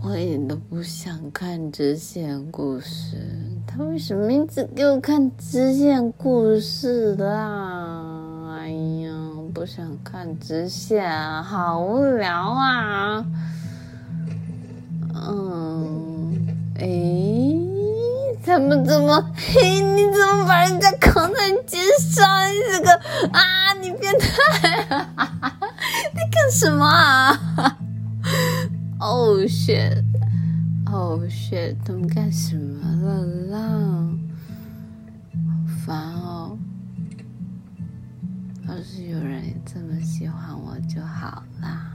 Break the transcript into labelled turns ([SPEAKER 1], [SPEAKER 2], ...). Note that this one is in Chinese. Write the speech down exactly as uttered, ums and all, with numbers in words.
[SPEAKER 1] 我一点都不想看支线故事，他为什么一直给我看支线故事啦？哎呀，我不想看支线啊，好无聊啊。嗯，诶，他们怎么？嘿，你怎么把人家扛在肩上？你这个啊，你变态啊！你干什么啊？Oh shit! Oh shit! 他们干什么了啦？好烦哦！要是有人这么喜欢我就好啦。